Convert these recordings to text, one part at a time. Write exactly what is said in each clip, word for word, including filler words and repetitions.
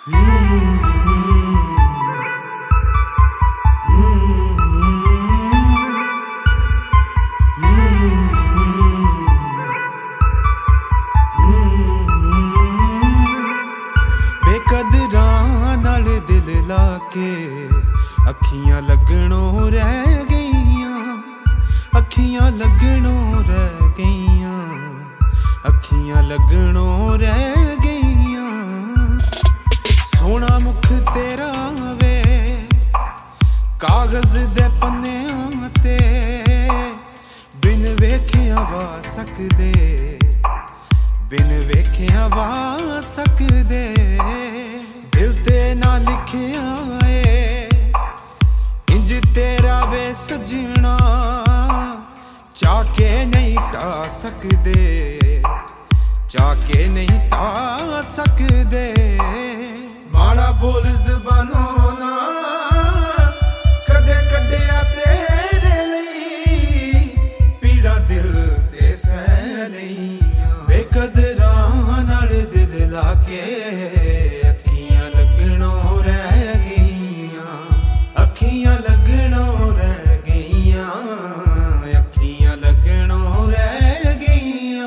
बेकदरां नाल दिल लाके अखियां लगणों रह गईयां, अखियां लगणों रह गईयां, अखियां लगणों रह गईयां। सोना मुख तेरा वे कागज दे पन्नियां ते, बिन वेखिया वा सकदे, बिन वेखिया वा सकदे। दिल ते ना लिखिया ए इंज तेरा वे सजना, चाके नहीं टा सकदे, चाके नहीं टा सकदे। माड़ा बोल ज़बानों ना कदे कड्डिया तेरे लई, पीड़ा दिल ते सह लईयां। बेकदरां नाल दिल लाके अखियां लगणों रह गईयां, अखियां लगणों रह गईयां, अखियां लगणों रह गईयां।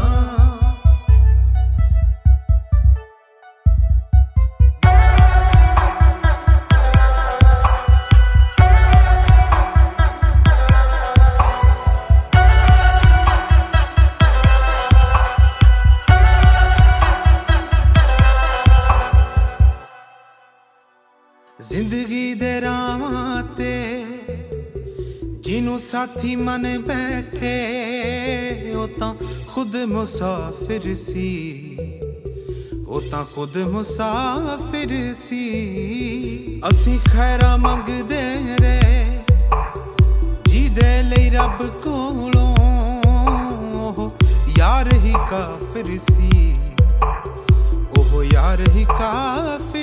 जिंदगी दे रावां ते जिन्नू साथी मन बैठे, ओ तां खुद मुसाफिर सी, ओ तां खुद मुसाफिर सी। असीं खैरा मंगदे रहे जिहदे लई रब कोलों, ओह यार ही काफिर सी, ओह यार ही काफिर